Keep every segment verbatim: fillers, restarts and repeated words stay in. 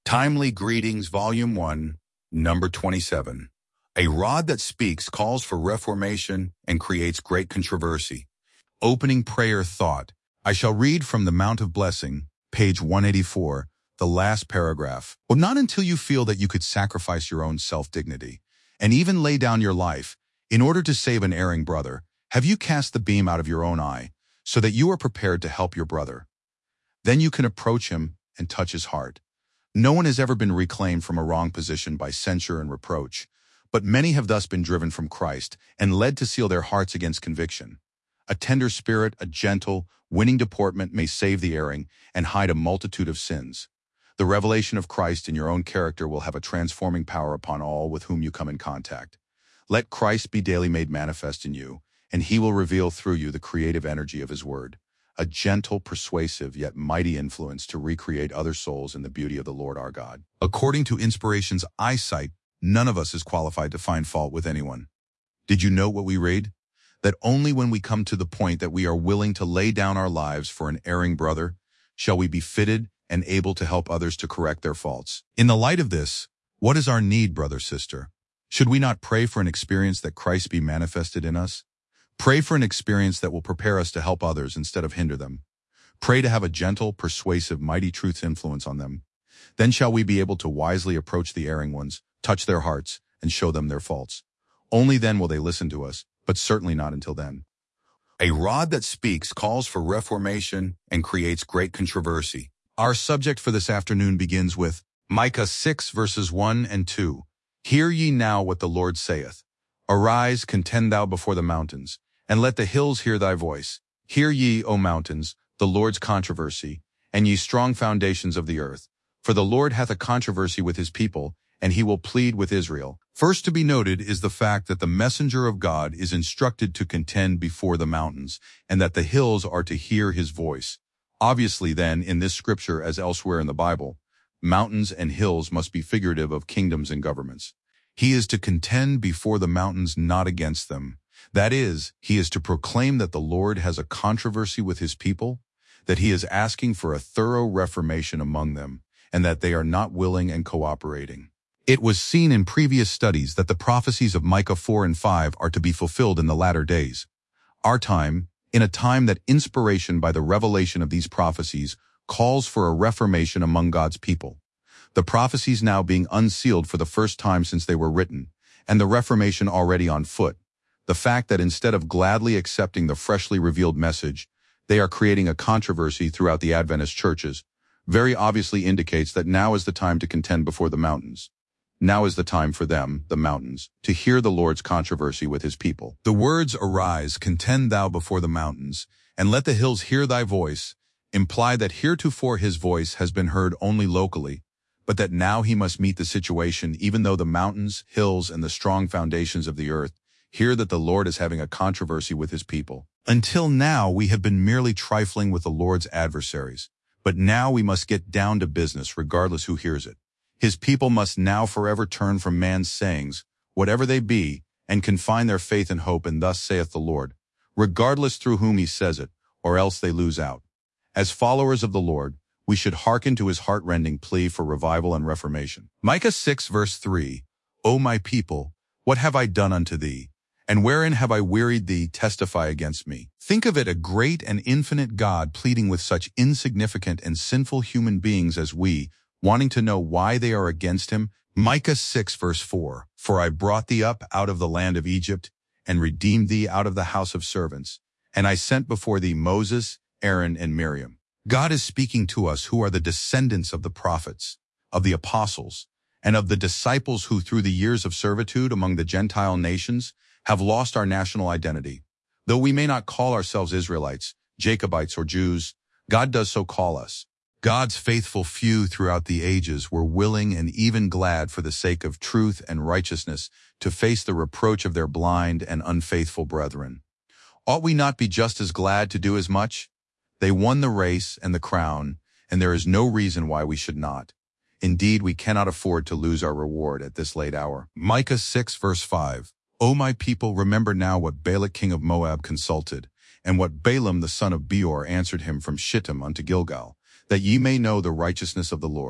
Timely Greetings, Volume one, Number twenty-seven. A rod that speaks calls for reformation and creates great controversy. Opening prayer thought. I shall read from the Mount of Blessing, page one eighty-four, the last paragraph. Well, not until you feel that you could sacrifice your own self-dignity and even lay down your life in order to save an erring brother, have you cast the beam out of your own eye so that you are prepared to help your brother. Then you can approach him and touch his heart. No one has ever been reclaimed from a wrong position by censure and reproach, but many have thus been driven from Christ and led to seal their hearts against conviction. A tender spirit, a gentle, winning deportment may save the erring and hide a multitude of sins. The revelation of Christ in your own character will have a transforming power upon all with whom you come in contact. Let Christ be daily made manifest in you, and he will reveal through you the creative energy of his word, a gentle, persuasive, yet mighty influence to recreate other souls in the beauty of the Lord our God. According to inspiration's eyesight, none of us is qualified to find fault with anyone. Did you know what we read? That only when we come to the point that we are willing to lay down our lives for an erring brother, shall we be fitted and able to help others to correct their faults. In the light of this, what is our need, brother, sister? Should we not pray for an experience that Christ be manifested in us? Pray for an experience that will prepare us to help others instead of hinder them. Pray to have a gentle, persuasive, mighty truth's influence on them. Then shall we be able to wisely approach the erring ones, touch their hearts, and show them their faults. Only then will they listen to us, but certainly not until then. A rod that speaks calls for reformation and creates great controversy. Our subject for this afternoon begins with Micah six verses one and two. Hear ye now what the Lord saith. Arise, contend thou before the mountains, and let the hills hear thy voice. Hear ye, O mountains, the Lord's controversy, and ye strong foundations of the earth. For the Lord hath a controversy with his people, and he will plead with Israel. First to be noted is the fact that the messenger of God is instructed to contend before the mountains, and that the hills are to hear his voice. Obviously then, in this scripture as elsewhere in the Bible, mountains and hills must be figurative of kingdoms and governments. He is to contend before the mountains, not against them. That is, he is to proclaim that the Lord has a controversy with his people, that he is asking for a thorough reformation among them, and that they are not willing and cooperating. It was seen in previous studies that the prophecies of Micah four and five are to be fulfilled in the latter days. Our time, in a time that inspiration by the revelation of these prophecies calls for a reformation among God's people. The prophecies now being unsealed for the first time since they were written, and the reformation already on foot. The fact that instead of gladly accepting the freshly revealed message, they are creating a controversy throughout the Adventist churches, very obviously indicates that now is the time to contend before the mountains. Now is the time for them, the mountains, to hear the Lord's controversy with his people. The words, arise, contend thou before the mountains, and let the hills hear thy voice, imply that heretofore his voice has been heard only locally, but that now he must meet the situation even though the mountains, hills, and the strong foundations of the earth hear that the Lord is having a controversy with his people. Until now, we have been merely trifling with the Lord's adversaries, but now we must get down to business regardless who hears it. His people must now forever turn from man's sayings, whatever they be, and confine their faith and hope in thus saith the Lord, regardless through whom he says it, or else they lose out. As followers of the Lord, we should hearken to his heart-rending plea for revival and reformation. Micah six verse three, O my people, what have I done unto thee? And wherein have I wearied thee? Testify against me. Think of it, a great and infinite God pleading with such insignificant and sinful human beings as we, wanting to know why they are against him. Micah six verse four, For I brought thee up out of the land of Egypt, and redeemed thee out of the house of servants, and I sent before thee Moses, Aaron, and Miriam. God is speaking to us who are the descendants of the prophets, of the apostles, and of the disciples who through the years of servitude among the Gentile nations have lost our national identity. Though we may not call ourselves Israelites, Jacobites, or Jews, God does so call us. God's faithful few throughout the ages were willing and even glad for the sake of truth and righteousness to face the reproach of their blind and unfaithful brethren. Ought we not be just as glad to do as much? They won the race and the crown, and there is no reason why we should not. Indeed, we cannot afford to lose our reward at this late hour. Micah six verse five, O my people, remember now what Balak king of Moab consulted, and what Balaam the son of Beor answered him from Shittim unto Gilgal, that ye may know the righteousness of the Lord.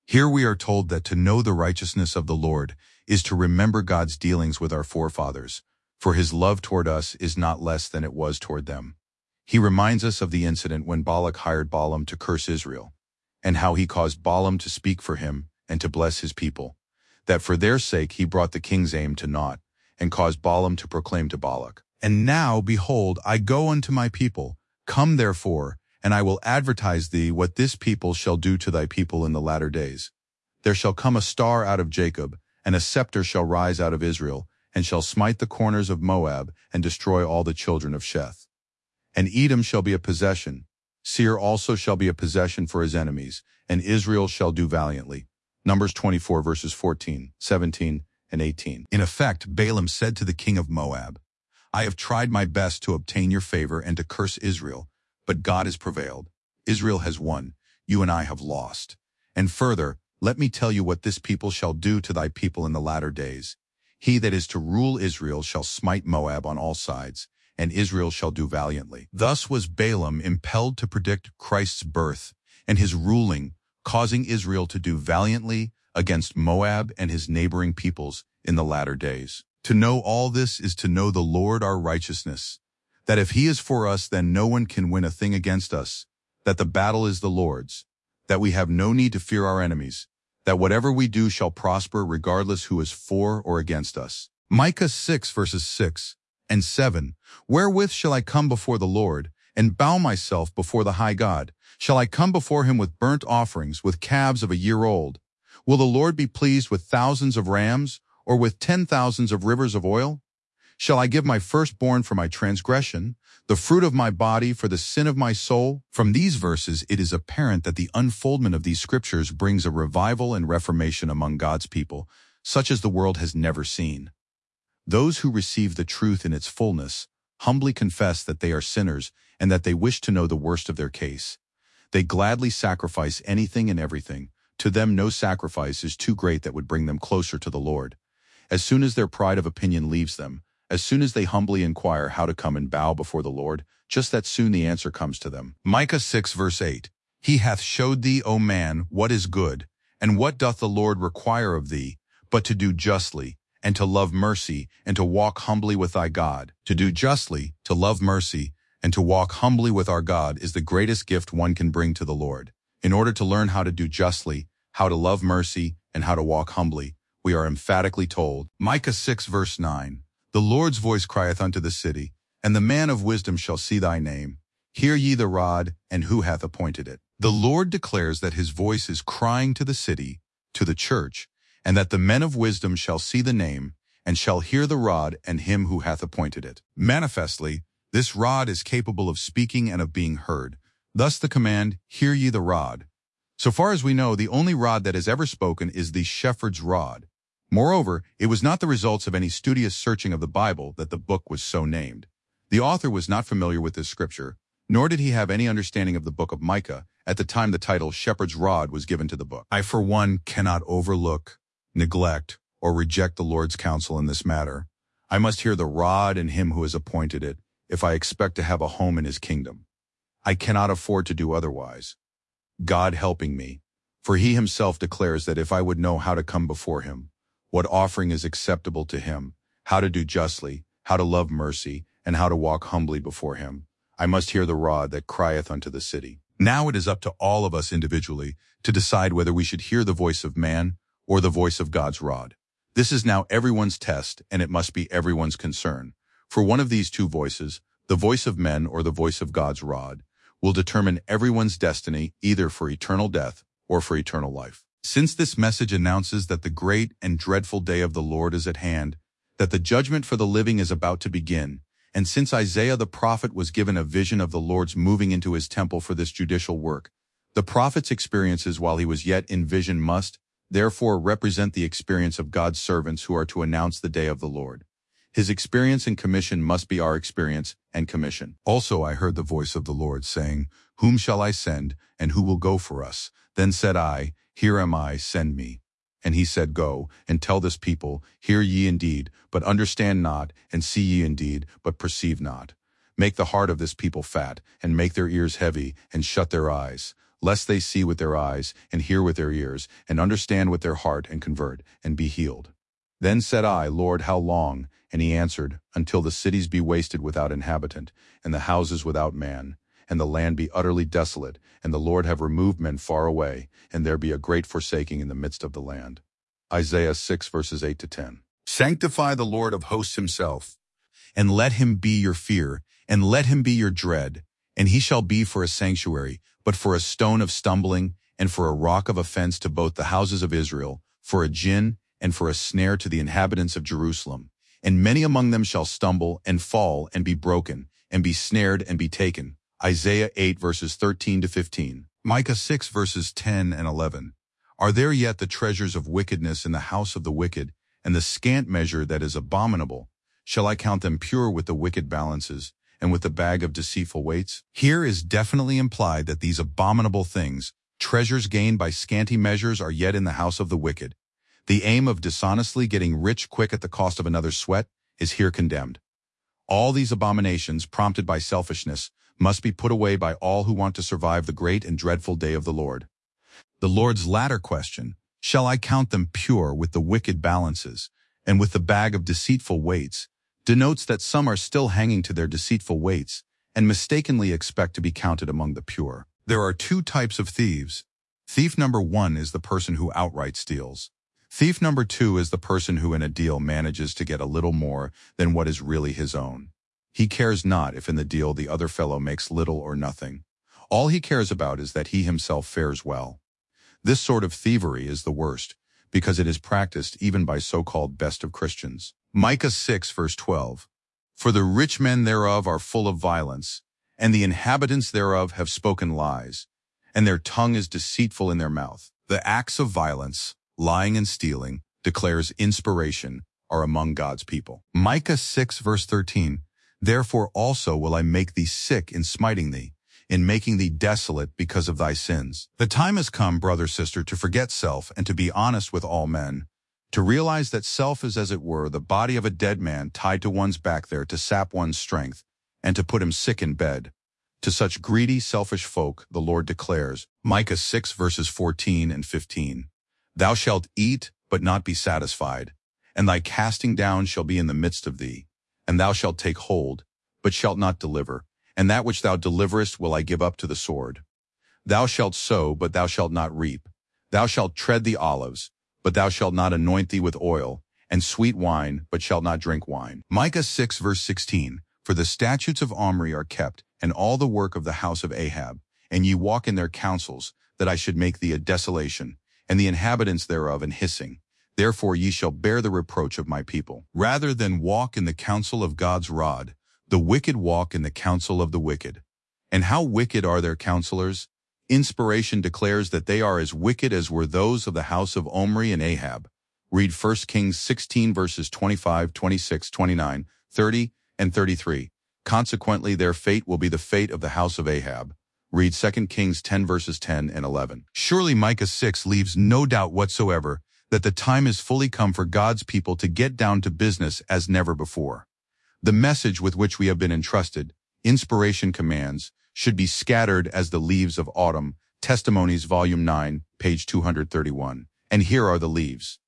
Here we are told that to know the righteousness of the Lord is to remember God's dealings with our forefathers, for his love toward us is not less than it was toward them. He reminds us of the incident when Balak hired Balaam to curse Israel, and how he caused Balaam to speak for him and to bless his people, that for their sake he brought the king's aim to naught, and caused Balaam to proclaim to Balak, "And now, behold, I go unto my people. Come therefore, and I will advertise thee what this people shall do to thy people in the latter days. There shall come a star out of Jacob, and a scepter shall rise out of Israel, and shall smite the corners of Moab, and destroy all the children of Sheth. And Edom shall be a possession. Seir also shall be a possession for his enemies, and Israel shall do valiantly." Numbers twenty-four verses fourteen, seventeen, and eighteen. In effect, Balaam said to the king of Moab, "I have tried my best to obtain your favor and to curse Israel, but God has prevailed. Israel has won, you and I have lost. And further, let me tell you what this people shall do to thy people in the latter days. He that is to rule Israel shall smite Moab on all sides, and Israel shall do valiantly." Thus was Balaam impelled to predict Christ's birth and his ruling, causing Israel to do valiantly against Moab and his neighboring peoples in the latter days. To know all this is to know the Lord our righteousness, that if he is for us, then no one can win a thing against us, that the battle is the Lord's, that we have no need to fear our enemies, that whatever we do shall prosper regardless who is for or against us. Micah six verses six and seven, "Wherewith shall I come before the Lord, and bow myself before the high God? Shall I come before him with burnt offerings, with calves of a year old? Will the Lord be pleased with thousands of rams, or with ten thousands of rivers of oil? Shall I give my firstborn for my transgression, the fruit of my body for the sin of my soul?" From these verses, it is apparent that the unfoldment of these scriptures brings a revival and reformation among God's people, such as the world has never seen. Those who receive the truth in its fullness humbly confess that they are sinners and that they wish to know the worst of their case. They gladly sacrifice anything and everything. To them no sacrifice is too great that would bring them closer to the Lord. As soon as their pride of opinion leaves them, as soon as they humbly inquire how to come and bow before the Lord, just that soon the answer comes to them. Micah six verse eight, "He hath showed thee, O man, what is good, and what doth the Lord require of thee, but to do justly, and to love mercy, and to walk humbly with thy God." To do justly, to love mercy, and to walk humbly with our God is the greatest gift one can bring to the Lord. In order to learn how to do justly, how to love mercy, and how to walk humbly, we are emphatically told, Micah six verse nine, "The Lord's voice crieth unto the city, and the man of wisdom shall see thy name. Hear ye the rod, and who hath appointed it?" The Lord declares that his voice is crying to the city, to the church, and that the men of wisdom shall see the name, and shall hear the rod and him who hath appointed it. Manifestly, this rod is capable of speaking and of being heard. Thus the command, "Hear ye the rod." So far as we know, the only rod that has ever spoken is the shepherd's rod. Moreover, it was not the results of any studious searching of the Bible that the book was so named. The author was not familiar with this scripture, nor did he have any understanding of the book of Micah at the time the title Shepherd's Rod was given to the book. I, for one, cannot overlook, neglect, or reject the Lord's counsel in this matter. I must hear the rod and him who has appointed it if I expect to have a home in his kingdom. I cannot afford to do otherwise. God helping me, for he himself declares that if I would know how to come before him, what offering is acceptable to him, how to do justly, how to love mercy, and how to walk humbly before him, I must hear the rod that crieth unto the city. Now it is up to all of us individually to decide whether we should hear the voice of man or the voice of God's rod. This is now everyone's test, and it must be everyone's concern. For one of these two voices, the voice of men or the voice of God's rod, will determine everyone's destiny either for eternal death or for eternal life. Since this message announces that the great and dreadful day of the Lord is at hand, that the judgment for the living is about to begin, and since Isaiah the prophet was given a vision of the Lord's moving into his temple for this judicial work, the prophet's experiences while he was yet in vision must, therefore, represent the experience of God's servants who are to announce the day of the Lord. His experience and commission must be our experience and commission. Also I heard the voice of the Lord saying, "Whom shall I send, and who will go for us?" Then said I, "Here am I, send me." And he said, "Go, and tell this people, hear ye indeed, but understand not, and see ye indeed, but perceive not. Make the heart of this people fat, and make their ears heavy, and shut their eyes, lest they see with their eyes, and hear with their ears, and understand with their heart, and convert, and be healed. Then said I, Lord, how long? And he answered, until the cities be wasted without inhabitant, and the houses without man, and the land be utterly desolate, and the Lord have removed men far away, and there be a great forsaking in the midst of the land. Isaiah six verses eight to ten. Sanctify the Lord of hosts himself, and let him be your fear, and let him be your dread, and he shall be for a sanctuary, but for a stone of stumbling, and for a rock of offense to both the houses of Israel, for a gin, and for a snare to the inhabitants of Jerusalem. And many among them shall stumble, and fall, and be broken, and be snared, and be taken. Isaiah eight verses thirteen to fifteen. Micah six verses ten and eleven. Are there yet the treasures of wickedness in the house of the wicked, and the scant measure that is abominable? Shall I count them pure with the wicked balances, and with the bag of deceitful weights? Here is definitely implied that these abominable things, treasures gained by scanty measures, are yet in the house of the wicked. The aim of dishonestly getting rich quick at the cost of another's sweat is here condemned. All these abominations, prompted by selfishness, must be put away by all who want to survive the great and dreadful day of the Lord. The Lord's latter question, shall I count them pure with the wicked balances, and with the bag of deceitful weights, denotes that some are still hanging to their deceitful weights, and mistakenly expect to be counted among the pure. There are two types of thieves. Thief number one is the person who outright steals. Thief number two is the person who in a deal manages to get a little more than what is really his own. He cares not if in the deal the other fellow makes little or nothing. All he cares about is that he himself fares well. This sort of thievery is the worst, because it is practiced even by so-called best of Christians. Micah six verse twelve. For the rich men thereof are full of violence, and the inhabitants thereof have spoken lies, and their tongue is deceitful in their mouth. The acts of violence, lying and stealing, declares inspiration, are among God's people. Micah six verse thirteen. Therefore also will I make thee sick in smiting thee, in making thee desolate because of thy sins. The time has come, brother, sister, to forget self and to be honest with all men, to realize that self is as it were the body of a dead man tied to one's back there to sap one's strength, and to put him sick in bed. To such greedy, selfish folk, the Lord declares, Micah six verses fourteen and fifteen, Thou shalt eat, but not be satisfied, and thy casting down shall be in the midst of thee, and thou shalt take hold, but shalt not deliver, and that which thou deliverest will I give up to the sword. Thou shalt sow, but thou shalt not reap. Thou shalt tread the olives, but thou shalt not anoint thee with oil, and sweet wine, but shalt not drink wine. Micah six verse sixteen, For the statutes of Omri are kept, and all the work of the house of Ahab, and ye walk in their counsels, that I should make thee a desolation, and the inhabitants thereof an hissing. Therefore ye shall bear the reproach of my people. Rather than walk in the counsel of God's rod, the wicked walk in the counsel of the wicked. And how wicked are their counselors? Inspiration declares that they are as wicked as were those of the house of Omri and Ahab. Read First Kings sixteen verses twenty-five, twenty-six, twenty-nine, thirty, and thirty-three. Consequently, their fate will be the fate of the house of Ahab. Read Second Kings ten verses ten and eleven. Surely Micah six leaves no doubt whatsoever that the time is fully come for God's people to get down to business as never before. The message with which we have been entrusted, inspiration commands, should be scattered as the leaves of autumn. Testimonies, Volume nine, page two hundred thirty-one. And here are the leaves.